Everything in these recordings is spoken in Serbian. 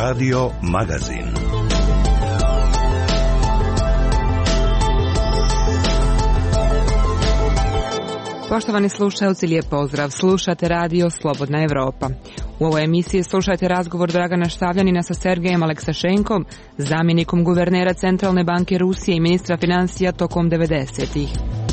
Radio Magazin. Poštovani slušalci, lijep pozdrav. Slušate radio Slobodna Evropa. U ovoj emisiji slušajte razgovor Dragana Štavljanina sa Sergejem Aleksašenkom, zamjenikom guvernera Centralne banke Rusije i ministra financija tokom 90-ih.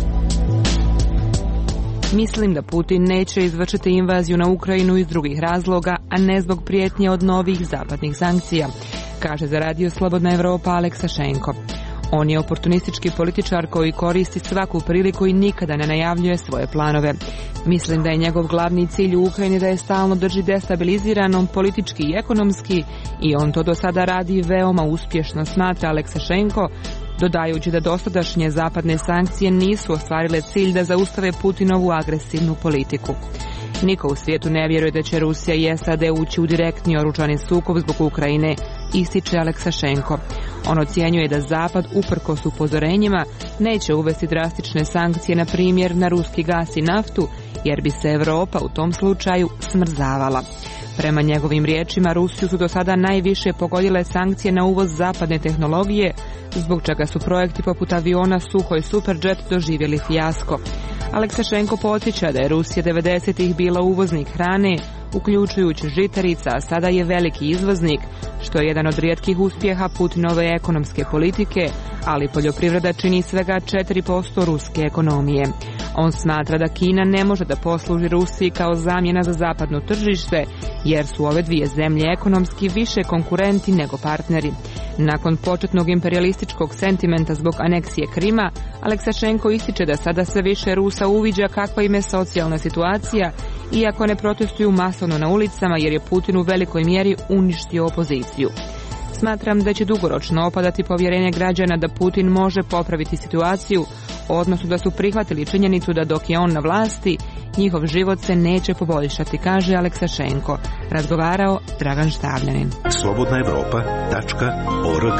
Mislim da Putin neće izvršiti invaziju na Ukrajinu iz drugih razloga, a ne zbog prijetnje od novih zapadnih sankcija, kaže za radio Slobodna Evropa Aleksašenko. On je oportunistički političar koji koristi svaku priliku i nikada ne najavljuje svoje planove. Mislim da je njegov glavni cilj u Ukrajini da je stalno drži destabiliziranom politički i ekonomski i on to do sada radi veoma uspješno, smatra Aleksašenko, dodajući da dosadašnje zapadne sankcije nisu ostvarile cilj da zaustave Putinovu agresivnu politiku. Niko u svijetu ne vjeruje da će Rusija i SAD ući u direktni oružani sukob zbog Ukrajine, ističe Aleksašenko. On ocjenjuje da Zapad, uprkos upozorenjima, neće uvesti drastične sankcije, na primjer na ruski gas i naftu, jer bi se Europa u tom slučaju smrzavala. Prema njegovim riječima, Rusiju su do sada najviše pogodile sankcije na uvoz zapadne tehnologije, zbog čega su projekti poput aviona Suhoj Superjet doživjeli fijasko. Aleksašenko podsjeća da je Rusija 90-ih bila uvoznik hrane, uključujući žitarica, a sada je veliki izvoznik, što je jedan od rijetkih uspjeha Putinove ekonomske politike, ali poljoprivreda čini svega 4% ruske ekonomije. On smatra da Kina ne može da posluži Rusiji kao zamjena za zapadno tržište, jer su ove dvije zemlje ekonomski više konkurenti nego partneri. Nakon početnog imperijalističkog sentimenta zbog aneksije Krima, Aleksašenko ističe da sada sve više Rusa uviđa kakva im je socijalna situacija, iako ne protestuju masovno na ulicama jer je Putin u velikoj mjeri uništio opoziciju. Smatram da će dugoročno opadati povjerenje građana da Putin može popraviti situaciju, odnosno da su prihvatili činjenicu da dok je on na vlasti, njihov život se neće poboljšati, kaže Aleksašenko. Razgovarao Dragan Štavljanin. slobodnaevropa.org.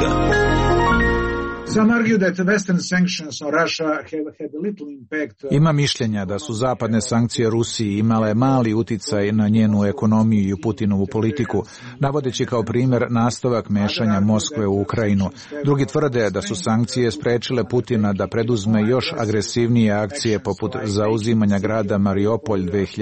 Ima mišljenja da su zapadne sankcije Rusiji imale mali uticaj na njenu ekonomiju i Putinovu politiku, navodeći kao primjer nastavak mešanja Moskve u Ukrajinu. Drugi tvrde da su sankcije sprečile Putina da preduzme još agresivnije akcije poput zauzimanja grada Mariupolj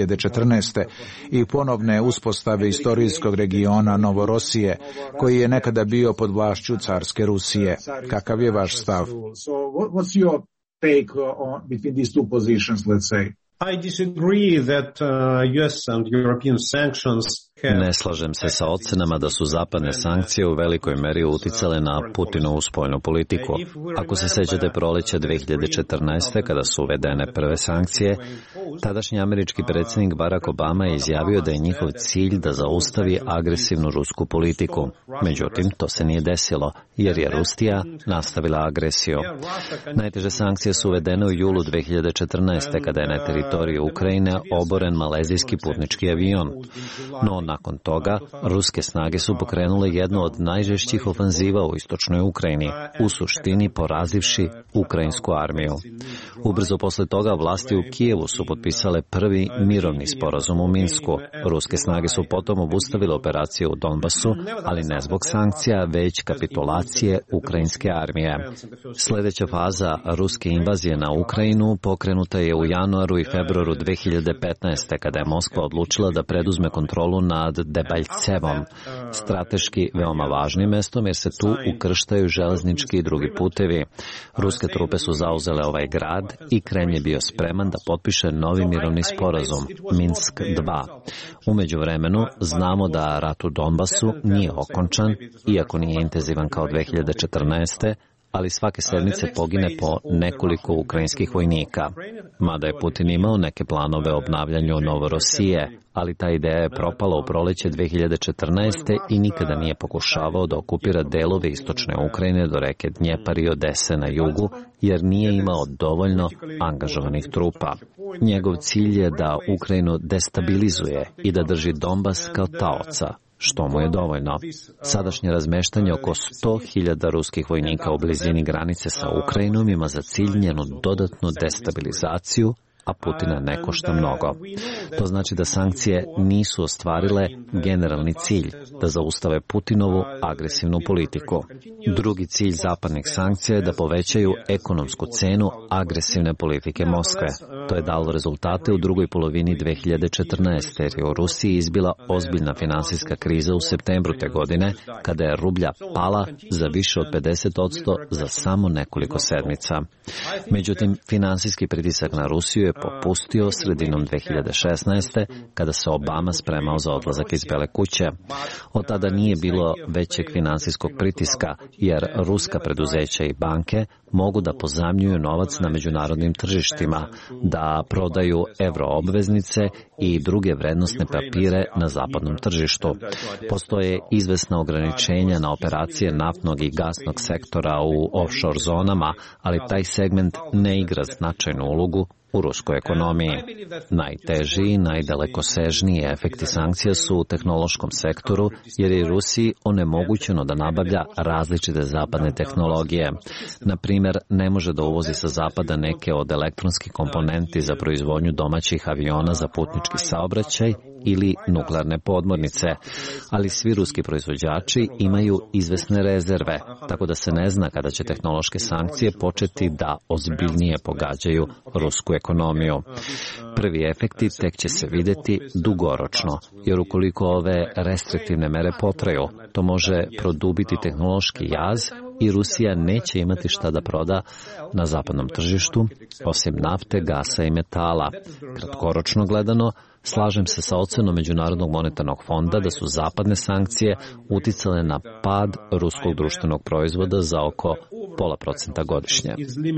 2014. i ponovne uspostave istorijskog regiona Novorosije, koji je nekada bio pod vlašću carske Rusije. Kakav je vaš stav? So what's your take on between these two positions, let's say? I disagree that US and European sanctions. Ne slažem se sa ocenama da su zapadne sankcije u velikoj meri uticale na Putinovu spoljnu politiku. Ako se sjećate proleća 2014. kada su uvedene prve sankcije, tadašnji američki predsjednik Barack Obama je izjavio da je njihov cilj da zaustavi agresivnu rusku politiku. Međutim, to se nije desilo, jer je Rusija nastavila agresiju. Najteže sankcije su uvedene u julu 2014. kada je na teritoriju Ukrajine oboren malezijski putnički avion. No, nakon toga, ruske snage su pokrenule jednu od najžešćih ofanziva u istočnoj Ukrajini, u suštini porazivši ukrajinsku armiju. Ubrzo posle toga vlasti u Kijevu su potpisale prvi mirovni sporazum u Minsku. Ruske snage su potom obustavile operacije u Donbasu, ali ne zbog sankcija, već kapitulacije ukrajinske armije. Sljedeća faza ruske invazije na Ukrajinu pokrenuta je u januaru i februaru 2015. kada je Moskva odlučila da preduzme kontrolu nad Debaljevom, strateški veoma važnim mestom jer se tu ukrštaju železnički i drugi putevi. Ruske trupe su zauzele ovaj grad i Kremlj je bio spreman da potpiše novi mirovni sporazum, Minsk 2. U međuvremenu znamo da rat u Donbasu nije okončan, iako nije intenzivan kao 2014. ali svake sedmice pogine po nekoliko ukrajinskih vojnika. Mada je Putin imao neke planove o obnavljanju Novorosije, ali ta ideja je propala u proleće 2014. i nikada nije pokušavao da okupira delove istočne Ukrajine do reke Dnjepar i Odese na jugu, jer nije imao dovoljno angažovanih trupa. Njegov cilj je da Ukrajinu destabilizuje i da drži Donbas kao taoca, što mu je dovoljno. Sadašnje razmeštanje oko 100.000 ruskih vojnika u blizini granice sa Ukrajinom ima za cilj njenu dodatnu destabilizaciju a Putina ne košta mnogo. To znači da sankcije nisu ostvarile generalni cilj, da zaustave Putinovu agresivnu politiku. Drugi cilj zapadnih sankcija je da povećaju ekonomsku cenu agresivne politike Moskve. To je dalo rezultate u drugoj polovini 2014. jer je u Rusiji izbila ozbiljna finansijska kriza u septembru te godine, kada je rublja pala za više od 50% za samo nekoliko sedmica. Međutim, finansijski pritisak na Rusiju je popustio sredinom 2016. kada se Obama spremao za odlazak iz Bele kuće. Od tada nije bilo većeg finansijskog pritiska, jer ruska preduzeća i banke mogu da pozajmljuju novac na međunarodnim tržištima, da prodaju euroobveznice i druge vrednosne papire na zapadnom tržištu. Postoje izvesna ograničenja na operacije naftnog i gasnog sektora u offshore zonama, ali taj segment ne igra značajnu ulogu u ruskoj ekonomiji. Najteži i najdalekosežniji efekti sankcija su u tehnološkom sektoru, jer je Rusiji onemogućeno da nabavlja različite zapadne tehnologije. Na primjer, ne može da uvozi sa zapada neke od elektronskih komponenti za proizvodnju domaćih aviona za putnički saobraćaj ili nuklearne podmornice, ali svi ruski proizvođači imaju izvesne rezerve, tako da se ne zna kada će tehnološke sankcije početi da ozbiljnije pogađaju rusku ekonomiju. Prvi efekti tek će se vidjeti dugoročno, jer ukoliko ove restriktivne mere potraju, to može produbiti tehnološki jaz i Rusija neće imati šta da proda na zapadnom tržištu, osim nafte, gasa i metala. Kratkoročno gledano, slažem se sa ocenom Međunarodnog monetarnog fonda da su zapadne sankcije uticale na pad ruskog društvenog proizvoda za oko 0,5% godišnje.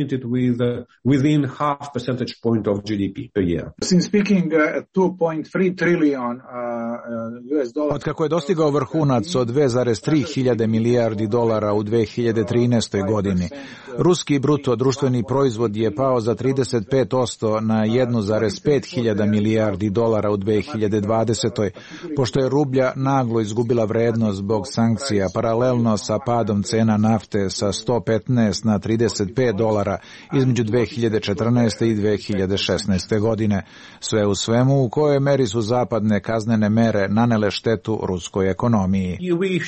Od kako je dostigao vrhunac od 2,3 hiljade milijardi dolara u 2013. godini, ruski bruto društveni proizvod je pao za 35% na 1,5 hiljada milijardi dolara u 2020. pošto je rublja naglo izgubila vrednost zbog sankcija, paralelno sa padom cena nafte sa 115 na 35 dolara između 2014. i 2016. godine. Sve u svemu, u kojoj meri su zapadne kaznene mere nanele štetu ruskoj ekonomiji.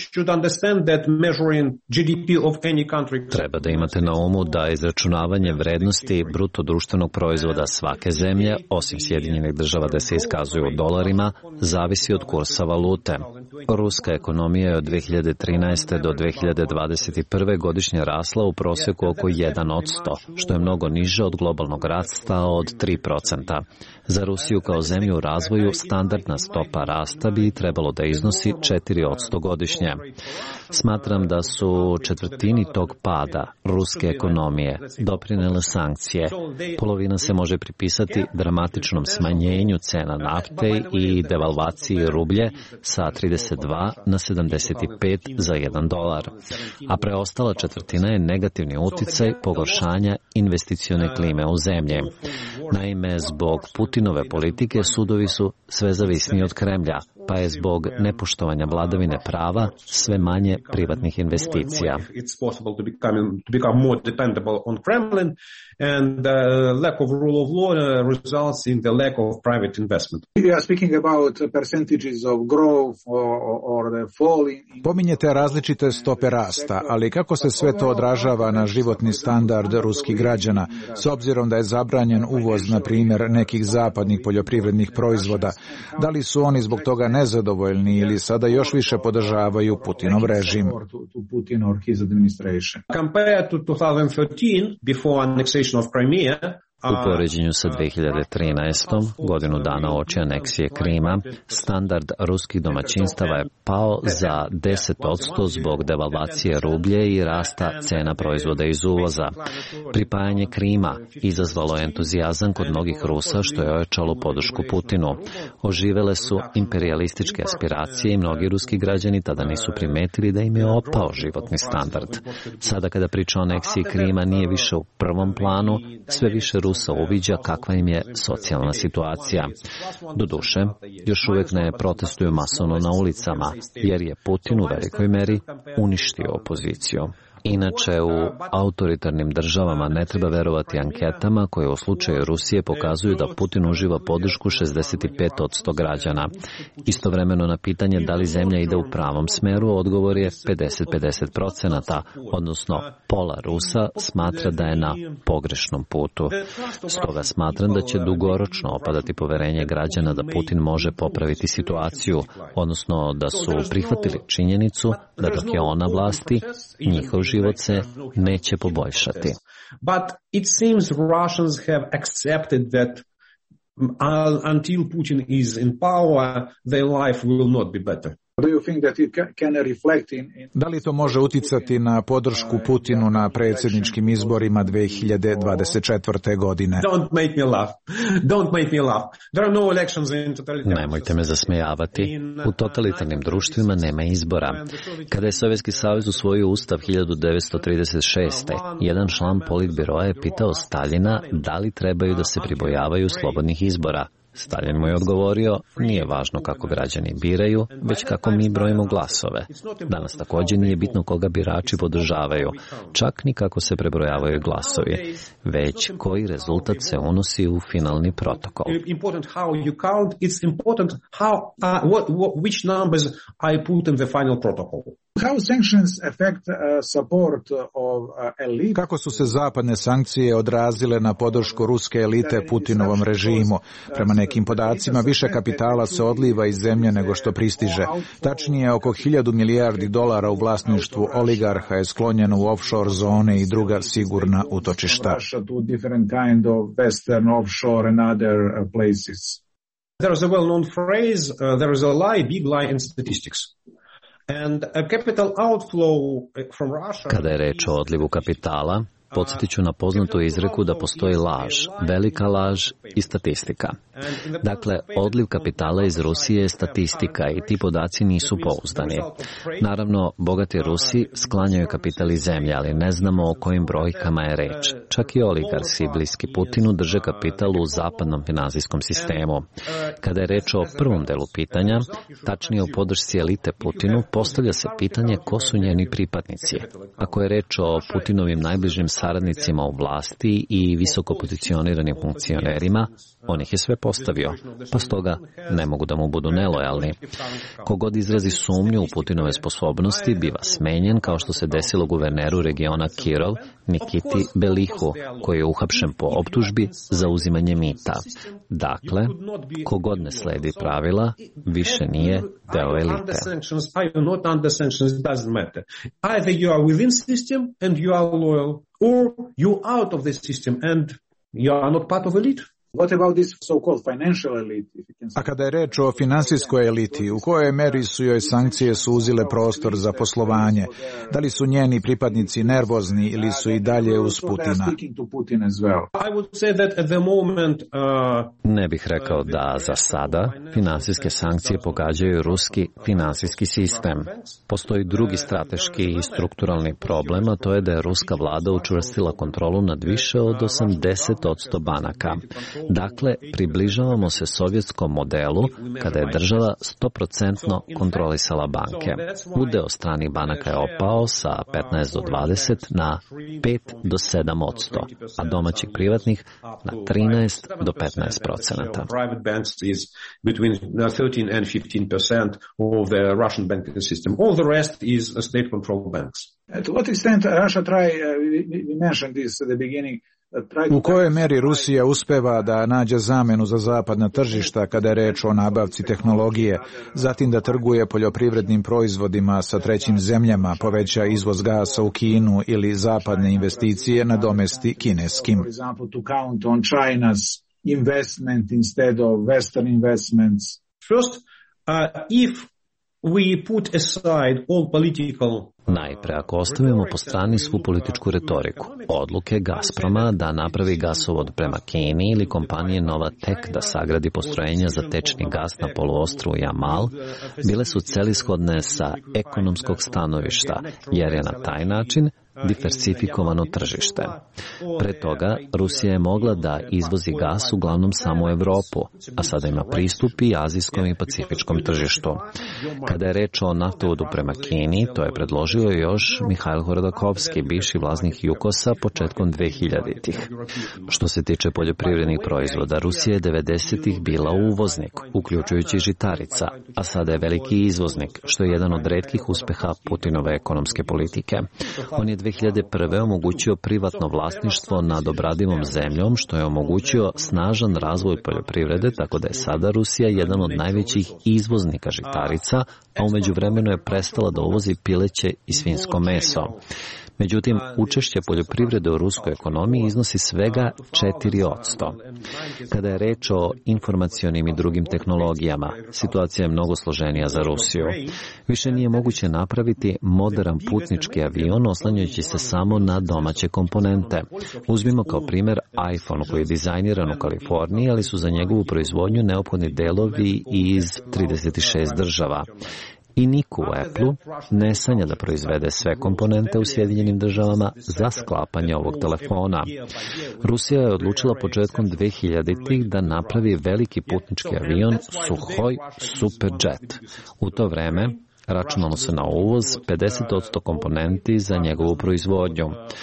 Treba da imate na umu da izračunavanje vrednosti bruto društvenog proizvoda svake zemlje, osim Sjedinjenih Država da se iskazuju u dolarima, zavisi od kursa valute. Ruska ekonomija je od 2013. do 2021. godišnje rasla u prosjeku oko 1%, što je mnogo niže od globalnog rasta od 3%. Za Rusiju kao zemlju u razvoju standardna stopa rasta bi trebalo da iznosi 4% godišnje. Smatram da su četvrtini tog pada ruske ekonomije doprinele sankcije. Polovina se može pripisati dramatičnom smanjenju cena nafte i devalvaciji rublje sa 32 na 75 za $1, a preostala četvrtina je negativni uticaj pogoršanja investicione klime u zemlji. Naime, zbog Putinove politike sudovi su sve zavisniji od Kremlja, pa je zbog nepoštovanja vladavine prava sve manje privatnih investicija. Pominjete različite stope rasta, ali kako se sve to odražava na životni standard ruskih građana, s obzirom da je zabranjen uvoz, na primjer, nekih zapadnih poljoprivrednih proizvoda? Da li su oni zbog toga nezadovoljni ili sada još više podržavaju Putinov režim? U poređenju sa 2013. godinu dana uoči aneksije Krima, standard ruskih domaćinstava je pao za 10% zbog devalvacije rublje i rasta cena proizvoda iz uvoza. Pripajanje Krima izazvalo je entuzijazam kod mnogih Rusa, što je ojačalo podršku Putinu. Oživele su imperijalističke aspiracije i mnogi ruski građani tada nisu primetili da im je opao životni standard. Sada kada priča o aneksiji Krima nije više u prvom planu, sve više Rusa uviđa kakva im je socijalna situacija. Doduše, još uvijek ne protestuju masovno na ulicama, jer je Putin u velikoj meri uništio opoziciju. Inače, u autoritarnim državama ne treba verovati anketama koje u slučaju Rusije pokazuju da Putin uživa podršku 65% građana. Istovremeno na pitanje da li zemlja ide u pravom smeru, odgovor je 50-50%, odnosno pola Rusa smatra da je na pogrešnom putu. Stoga smatram da će dugoročno opadati poverenje građana da Putin može popraviti situaciju, odnosno da su prihvatili činjenicu da dok je on na vlasti, njihov život se neće poboljšati. But it seems Russians have accepted that until Putin is in power, their life will not be better. Da li to može uticati na podršku Putinu na predsjedničkim izborima 2024. godine? Nemojte me zasmejavati. U totalitarnim društvima nema izbora. Kada je Sovjetski savez usvojio ustav 1936. jedan član politbiroa je pitao Staljina da li trebaju da se pribojavaju slobodnih izbora. Staljin mu je odgovorio, nije važno kako građani biraju, već kako mi brojimo glasove. Danas također nije bitno koga birači podržavaju, čak ni kako se prebrojavaju glasovi, već koji rezultat se unosi u finalni protokol. Kako su se zapadne sankcije odrazile na podršku ruske elite Putinovom režimu? Prema nekim podacima, više kapitala se odliva iz zemlje nego što pristiže. Tačnije, oko 1000 milijardi dolara u vlasništvu oligarha je sklonjeno u offshore zone i druga sigurna utočišta. There is a well-known phrase, there is a lie, big lie in statistics. And a capital outflow from Russia... Kada je reč o odlivu kapitala, podsjetit ću na poznatu izreku da postoji laž, velika laž i statistika. Dakle, odliv kapitala iz Rusije je statistika i ti podaci nisu pouzdani. Naravno, bogati Rusi sklanjaju kapital iz zemlje, ali ne znamo o kojim brojkama je reč. Čak i oligarsi bliski Putinu drže kapital u zapadnom finansijskom sistemu. Kada je reč o prvom delu pitanja, tačnije u podršci elite Putinu, postavlja se pitanje ko su njeni pripadnici. Ako je reč o Putinovim najbližim saradnicima u vlasti i visoko pozicioniranim funkcionerima, on ih je sve postavio, pa stoga ne mogu da mu budu nelojalni. Kogod izrazi sumnju u Putinove sposobnosti biva smenjen, kao što se desilo guverneru regiona Kirov, Nikiti Belihu, koji je uhapšen po optužbi za uzimanje mita. Dakle, kogod ne sledi pravila, više nije deo elite. Or you out of the system and you are not part of elite. What about this so-called financial elite? A kada je reč o finansijskoj eliti, u kojoj meri su joj sankcije suzile prostor za poslovanje? Da li su njeni pripadnici nervozni ili su i dalje uz Putina? Ne bih rekao da za sada finansijske sankcije pogađaju ruski finansijski sistem. Postoji drugi strateški i strukturalni problem, a to je da je ruska vlada učvrstila kontrolu nad više od 80% banaka. Dakle, približavamo se sovjetskom modelu kada je država 100% kontrolisala banke. Udeo stranih banaka je opao sa 15 do 20 na 5 do 7%, a domaćih privatnih na 13 do 15%. To what extent Russia try, we mentioned this at the beginning, u kojoj meri Rusija uspeva da nađe zamenu za zapadna tržišta kada je reč o nabavci tehnologije, zatim da trguje poljoprivrednim proizvodima sa trećim zemljama, poveća izvoz gasa u Kinu ili zapadne investicije nadomesti kineskim. Najpre, ako ostavimo po strani svu političku retoriku, odluke Gazproma da napravi gasovod prema Kini ili kompanije Novatek da sagradi postrojenja za tečni gas na poluostrvu Jamal, bile su celishodne sa ekonomskog stanovišta, jer je na taj način diversifikovano tržište. Pre toga, Rusija je mogla da izvozi gas uglavnom samo u Evropu, a sada ima pristup i azijskom i pacifičkom tržištu. Kada je reč o naftovodu prema Kini, to je predložio još Mihajl Hodakovski, bivši vlasnik Jukosa, početkom 2000-ih. Što se tiče poljoprivrednih proizvoda, Rusija je 90-ih bila uvoznik, uključujući žitarica, a sada je veliki izvoznik, što je jedan od retkih uspeha Putinove ekonomske politike. On je 2001. omogućio privatno vlasništvo nad obradivom zemljom, što je omogućio snažan razvoj poljoprivrede, tako da je sada Rusija jedan od najvećih izvoznika žitarica, a u međuvremenu je prestala da uvozi pileće i svinjsko meso. Međutim, učešće poljoprivrede u ruskoj ekonomiji iznosi svega 4%. Kada je reč o informacionim i drugim tehnologijama, situacija je mnogo složenija za Rusiju. Više nije moguće napraviti moderan putnički avion oslanjajući se samo na domaće komponente. Uzmimo kao primer iPhone koji je dizajniran u Kaliforniji, ali su za njegovu proizvodnju neophodni delovi iz 36 država. I niko u Apple-u ne sanja da proizvede sve komponente u Sjedinjenim državama za sklapanje ovog telefona. Rusija je odlučila početkom 2000-ih da napravi veliki putnički avion Suhoj Superjet. U to vreme računalo se na uvoz 50% komponenti za njegovu proizvodnju.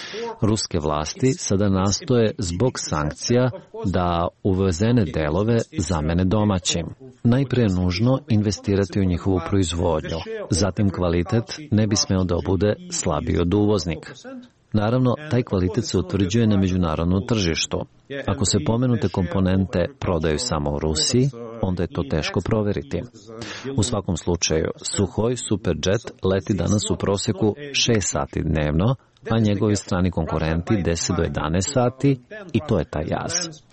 Ruske vlasti sada nastoje zbog sankcija da uvezene delove zamene domaćim. Najprije je nužno investirati u njihovu proizvodnju, zatim kvalitet ne bi smeo da bude slabiji od uvoznika. Naravno, taj kvalitet se utvrđuje na međunarodnom tržištu. Ako se pomenute komponente prodaju samo u Rusiji, onda je to teško proveriti. U svakom slučaju, Suhoj Superjet leti danas u proseku 6 sati dnevno, a njegovi strani konkurenti 10 do 11 sati i to je taj jaz.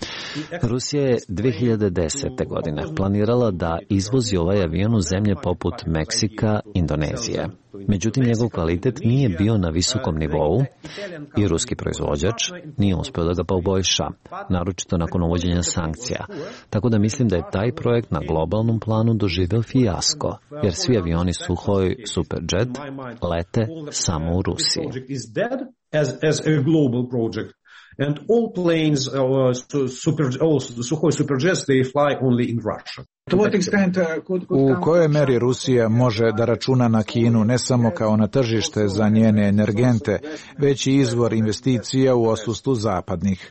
Rusija je 2010. godine planirala da izvozi ovaj avion u zemlje poput Meksika, Indonezije. Međutim, njegov kvalitet nije bio na visokom nivou i ruski proizvođač nije uspeo da ga poboljša, naročito nakon uvođenja sankcija. Tako da mislim da je taj projekt na globalnom planu doživeo fijasko, jer svi avioni Suhoj Superjet lete samo u Rusiji. And all planes, Sukhoi Superjets, they fly only in Russia. U kojoj meri Rusija može da računa na Kinu ne samo kao na tržište za njene energente, već i izvor investicija u odsustvu zapadnih?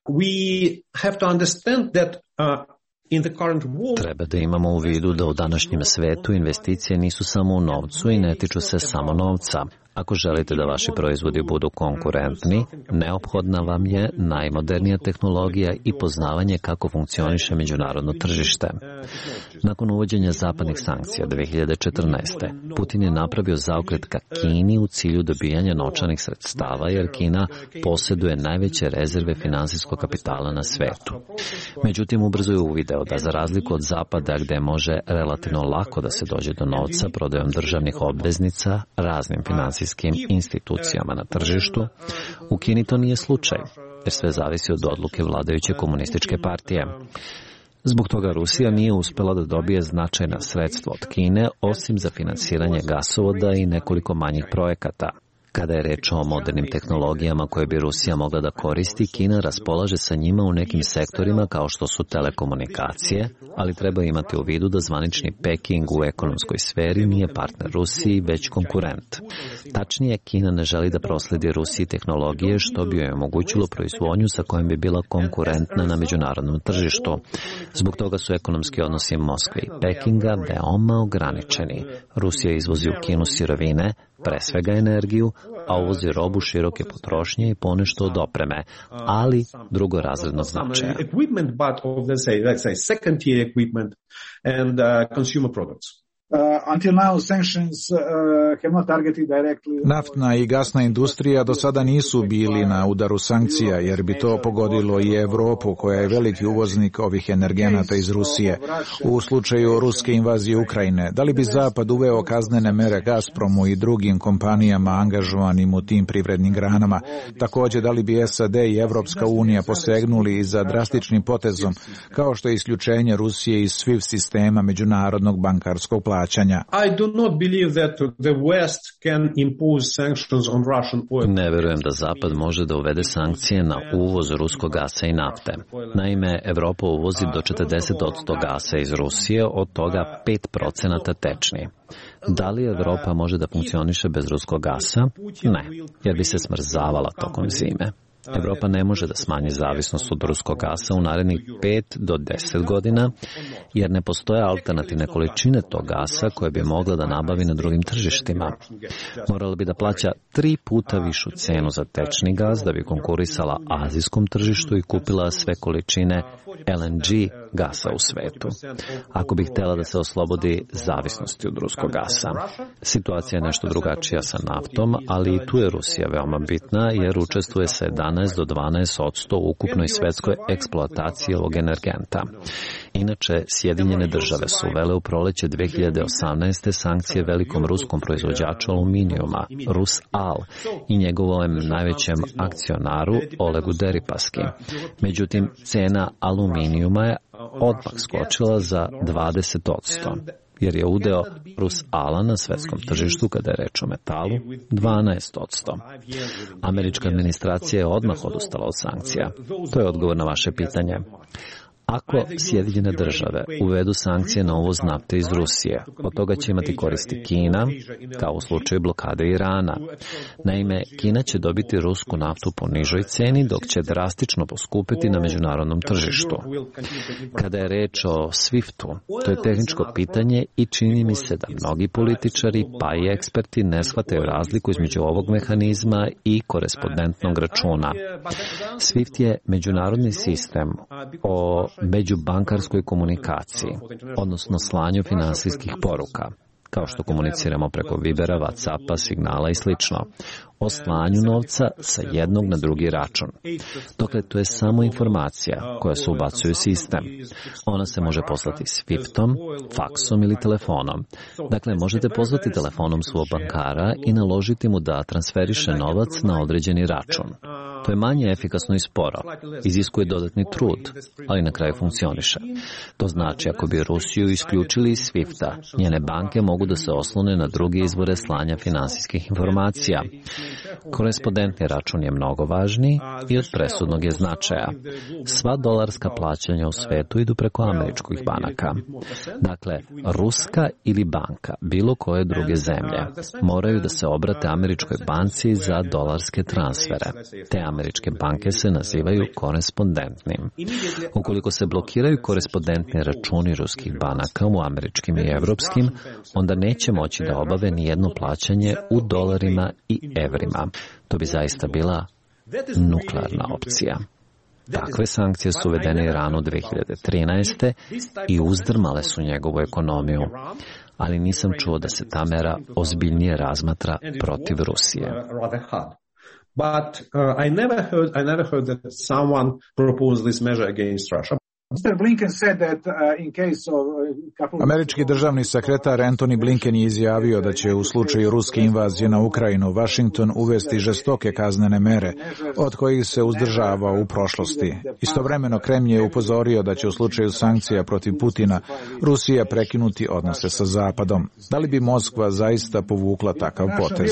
Treba da imamo u vidu da u današnjem svetu investicije nisu samo u novcu i ne tiču se samo novca. Ako želite da vaši proizvodi budu konkurentni, neophodna vam je najmodernija tehnologija i poznavanje kako funkcioniše međunarodno tržište. Nakon uvođenja zapadnih sankcija 2014. Putin je napravio zaokret ka Kini u cilju dobijanja novčanih sredstava, jer Kina posjeduje najveće rezerve finansijskog kapitala na svetu. Međutim, ubrzo je uvideo da za razliku od Zapada, gde može relativno lako da se dođe do novca prodajom državnih obveznica raznim finansijskim institucijama na tržištu, u Kini to nije slučaj, jer sve zavisi od odluke vladajuće komunističke partije. Zbog toga Rusija nije uspela da dobije značajna sredstva od Kine, osim za finansiranje gasovoda i nekoliko manjih projekata. Kada je reč o modernim tehnologijama koje bi Rusija mogla da koristi, Kina raspolaže sa njima u nekim sektorima kao što su telekomunikacije, ali treba imati u vidu da zvanični Peking u ekonomskoj sferi nije partner Rusiji, već konkurent. Tačnije, Kina ne želi da prosledi Rusiji tehnologije što bi joj omogućilo proizvodnju sa kojom bi bila konkurentna na međunarodnom tržištu. Zbog toga su ekonomski odnosi Moskve i Pekinga veoma ograničeni. Rusija izvozi u Kinu sirovine, pre svega energiju, a uvozi robu široke potrošnje i ponešto od opreme, ali drugorazrednog značaja. Naftna i gasna industrija do sada nisu bili na udaru sankcija, jer bi to pogodilo i Evropu, koja je veliki uvoznik ovih energenata iz Rusije. U slučaju ruske invazije Ukrajine, da li bi Zapad uveo kaznene mere Gazpromu i drugim kompanijama angažovanim u tim privrednim granama? Također, da li bi SAD i Evropska unija posegnuli i za drastičnim potezom, kao što je isključenje Rusije iz SWIFT sistema međunarodnog bankarskog plaćanja? plaćanja. Ne verujem da Zapad može da uvede sankcije na uvoz ruskog gasa i nafte. Naime, Evropa uvozi do 40% gasa iz Rusije, od toga 5% tečni. Da li Evropa može da funkcioniše bez ruskog gasa? Ne, jer bi se smrzavala tokom zime. Evropa ne može da smanji zavisnost od ruskog gasa u narednih 5 do 10 godina, jer ne postoje alternativne količine tog gasa koje bi mogla da nabavi na drugim tržištima. Morala bi da plaća 3 puta višu cenu za tečni gas da bi konkurisala azijskom tržištu i kupila sve količine LNG gasa u svetu, ako bi htjela da se oslobodi zavisnosti od ruskog gasa. Situacija je nešto drugačija sa naftom, ali i tu je Rusija veoma bitna, jer učestvuje sa 11 do 12% u ukupnoj svetskoj eksploataciji ovog energenta. Inače, Sjedinjene države su uvele u proleće 2018. sankcije velikom ruskom proizvođaču aluminijuma, Rusal, i njegovom najvećem akcionaru Olegu Deripaski. Međutim, cena aluminijuma je odmah skočila za 20%. Jer je udeo Rusala na svetskom tržištu, kada je reč o metalu, 12%. Američka administracija je odmah odustala od sankcija. To je odgovor na vaše pitanje. Ako Sjedinjene države uvedu sankcije na uvoz nafte iz Rusije, od toga će imati koristi Kina, kao u slučaju blokade Irana. Naime, Kina će dobiti rusku naftu po nižoj ceni, dok će drastično poskupiti na međunarodnom tržištu. Kada je reč o SWIFT-u, to je tehničko pitanje i čini mi se da mnogi političari, pa i eksperti, ne shvataju razliku između ovog mehanizma i korespondentnog računa. SWIFT je međunarodni sistem o međubankarskoj komunikaciji, odnosno slanju finansijskih poruka, kao što komuniciramo preko Vibera, Whatsappa, Signala i slično, o slanju novca sa jednog na drugi račun. Dokle, to je samo informacija koja se ubacuje u sistem. Ona se može poslati Swiftom, faksom ili telefonom. Dakle, možete pozvati telefonom svog bankara i naložiti mu da transferiše novac na određeni račun. To je manje efikasno i sporo, iziskuje dodatni trud, ali na kraju funkcioniše. To znači, ako bi Rusiju isključili iz SWIFT-a, njene banke mogu da se oslone na druge izvore slanja finansijskih informacija. Korespondentni račun je mnogo važniji i od presudnog je značaja. Sva dolarska plaćanja u svetu idu preko američkih banaka. Dakle, ruska ili banka bilo koje druge zemlje moraju da se obrate američkoj banci za dolarske transfere. Te američke banke se nazivaju korespondentnim. Ukoliko se blokiraju korespondentni računi ruskih banaka u američkim i evropskim, onda neće moći da obave ni jedno plaćanje u dolarima i evrima. To bi zaista bila nuklearna opcija. Takve sankcije su uvedene Iranu 2013. i uzdrmale su njegovu ekonomiju, ali nisam čuo da se ta mera ozbiljnije razmatra protiv Rusije. But I never heard that someone proposed this measure against Russia. Američki državni sekretar Antony Blinken je izjavio da će u slučaju ruske invazije na Ukrajinu Washington uvesti žestoke kaznene mere, od kojih se uzdržavao u prošlosti. Istovremeno Kremlj je upozorio da će u slučaju sankcija protiv Putina Rusija prekinuti odnose sa Zapadom. Da li bi Moskva zaista povukla takav potez?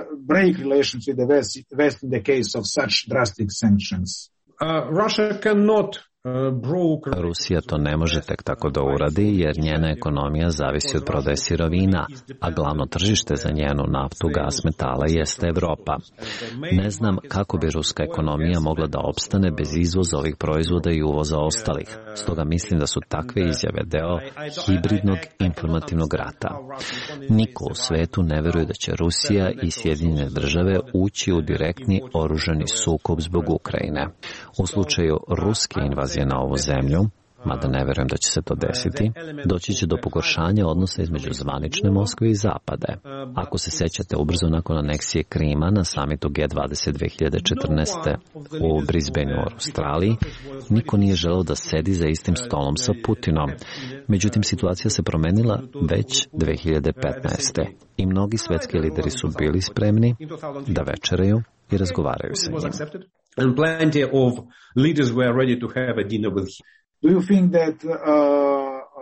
Russia cannot Rusija to ne može tek tako da uradi, jer njena ekonomija zavisi od prodaje sirovina, a glavno tržište za njenu naftu, gas, metala jeste Evropa. Ne znam kako bi ruska ekonomija mogla da opstane bez izvoza ovih proizvoda i uvoza ostalih. Stoga mislim da su takve izjave deo hibridnog informativnog rata. Niko u svetu ne veruje da će Rusija i Sjedinjene države ući u direktni oružani sukob zbog Ukrajine. U slučaju ruske invazije na ovu zemlju, mada ne verujem da će se to desiti, doći će do pogoršanja odnosa između zvanične Moskve i Zapade. Ako se sećate, ubrzo nakon aneksije Krima na samitu G20 2014. u Brisbaneu u Australiji, niko nije želeo da sedi za istim stolom sa Putinom. Međutim, situacija se promenila već 2015. I mnogi svetski lideri su bili spremni da večeraju i razgovaraju sa njim. And plenty of leaders were ready to have a dinner with him. Do you think that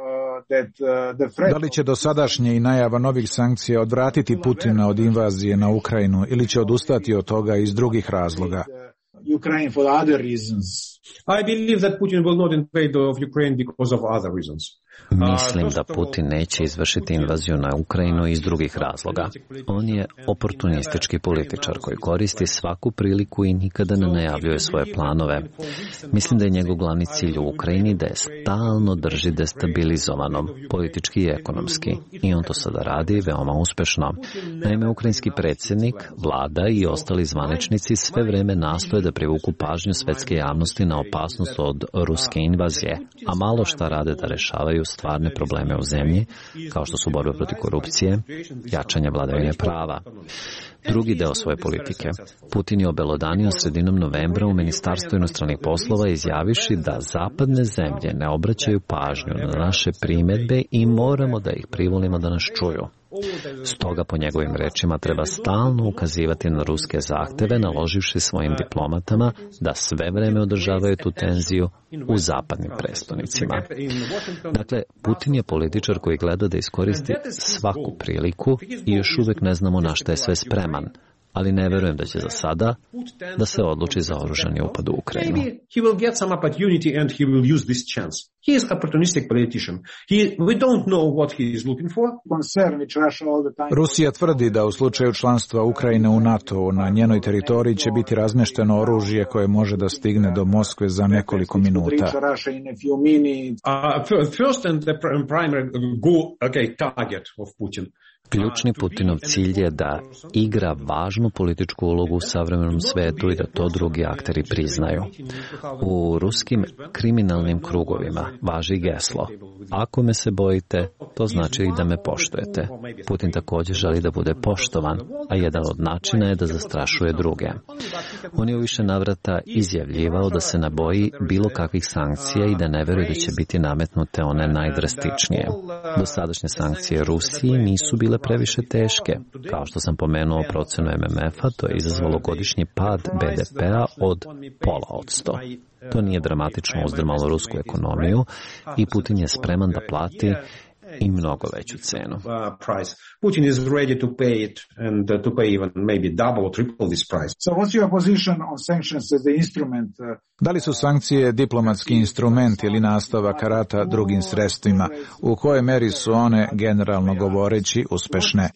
Da li će dosadašnje i najava novih sankcija odvratiti Putina od invazije na Ukrajinu ili će odustati od toga iz drugih razloga? Ukraine for other reasons. I believe that Putin will not invade of Ukraine because of other reasons. Mislim da Putin neće izvršiti invaziju na Ukrajinu iz drugih razloga. On je oportunistički političar koji koristi svaku priliku i nikada ne najavljuje svoje planove. Mislim da je njegov glavni cilj u Ukrajini da je stalno drži destabilizovanom, politički i ekonomski. I on to sada radi veoma uspešno. Naime, ukrajinski predsjednik, vlada i ostali zvaničnici sve vreme nastoje da privuku pažnju svetske javnosti na opasnost od ruske invazije, a malo šta rade da rešavaju stvarne probleme u zemlji, kao što su borba protiv korupcije, jačanje vladavine prava. Drugi deo svoje politike. Putin je obelodanio sredinom novembra u Ministarstvu inostranih poslova izjaviši da zapadne zemlje ne obraćaju pažnju na naše primedbe i moramo da ih privolimo da nas čuju. Stoga, po njegovim rečima, treba stalno ukazivati na ruske zahteve, naloživši svojim diplomatama da sve vreme održavaju tu tenziju u zapadnim prestonicima. Dakle, Putin je političar koji gleda da iskoristi svaku priliku i još uvek ne znamo na šta je sve spreman, ali ne verujem da će za sada da se odluči za oružani upad u Ukrajinu. He will get some opportunity and he will use this chance. He is a opportunistic politician. We don't know what he is looking for. Rusija tvrdi da u slučaju članstva Ukrajine u NATO na njenoj teritoriji će biti razmešteno oružje koje može da stigne do Moskve za nekoliko minuta. First and the primary target of Putin. Ključni Putinov cilj je da igra važnu političku ulogu u savremenom svetu i da to drugi akteri priznaju. U ruskim kriminalnim krugovima važi geslo: ako me se bojite, to znači i da me poštujete. Putin također želi da bude poštovan, a jedan od načina je da zastrašuje druge. On je u više navrata izjavljivao da se ne boji bilo kakvih sankcija i da ne veruje da će biti nametnute one najdrastičnije. Dosadašnje sankcije Rusiji nisu bile previše teške. Kao što sam pomenuo procenu MMF-a, to je izazvalo godišnji pad BDP-a od 0,5%. To nije dramatično uzdrmalo rusku ekonomiju i Putin je spreman da plati i mnogo veću cenu. Putin is ready to pay it and to pay even maybe double or triple this price. So what's your position on sanctions as the instrument? Da li su sankcije diplomatski instrument ili nastavak rata drugim sredstvima? U kojoj meri su one, generalno govoreći, uspešne?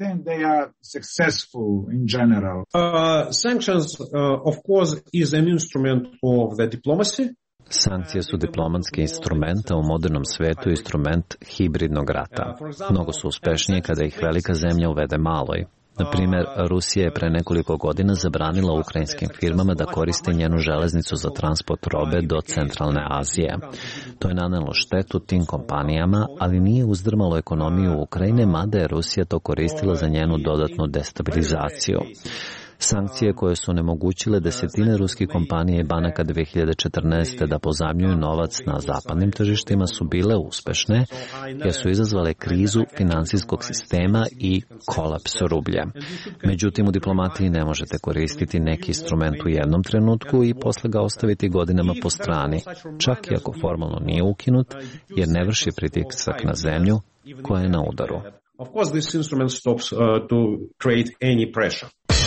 Sanctions, of course, is an instrument of the diplomacy. Sankcije su diplomatski instrument, a u modernom svetu instrument hibridnog rata. Mnogo su uspešnije kada ih velika zemlja uvede maloj. Na primjer, Rusija je pre nekoliko godina zabranila ukrajinskim firmama da koriste njenu železnicu za transport robe do centralne Azije. To je nanelo štetu tim kompanijama, ali nije uzdrmalo ekonomiju Ukrajine, mada je Rusija to koristila za njenu dodatnu destabilizaciju. Sankcije koje su onemogućile desetine ruskih kompanija i banaka 2014. da pozajmljuju novac na zapadnim tržištima su bile uspešne, jer su izazvale krizu finansijskog sistema i kolaps rublja. Međutim, u diplomatiji ne možete koristiti neki instrument u jednom trenutku i posle ga ostaviti godinama po strani, čak i ako formalno nije ukinut, jer ne vrši pritisak na zemlju koja je na udaru. Of course, this instrument stops to create any pressure.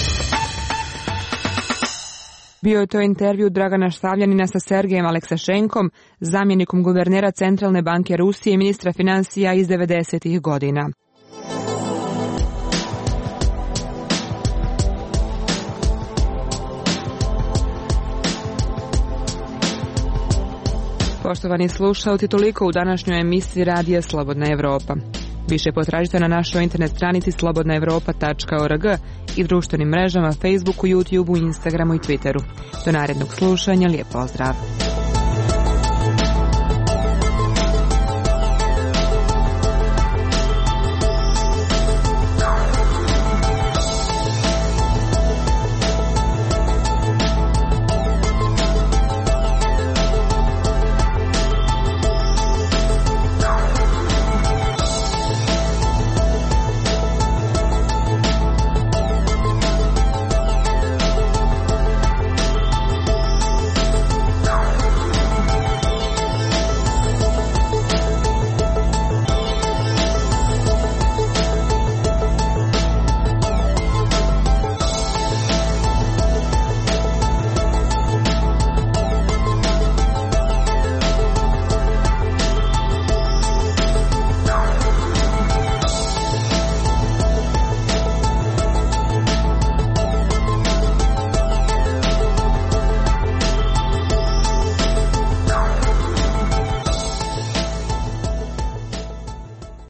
Bio je to intervju Dragana Stavljanina sa Sergejem Aleksašenkom, zamjenikom guvernera Centralne banke Rusije i ministra financija iz 90-ih godina. Poštovani slušalci, toliko u današnjoj emisiji Radija Slobodna Evropa. Više potražite na našoj internet stranici slobodnaevropa.org i društvenim mrežama Facebooku, YouTubeu, Instagramu i Twitteru. Do narednog slušanja, lijep pozdrav!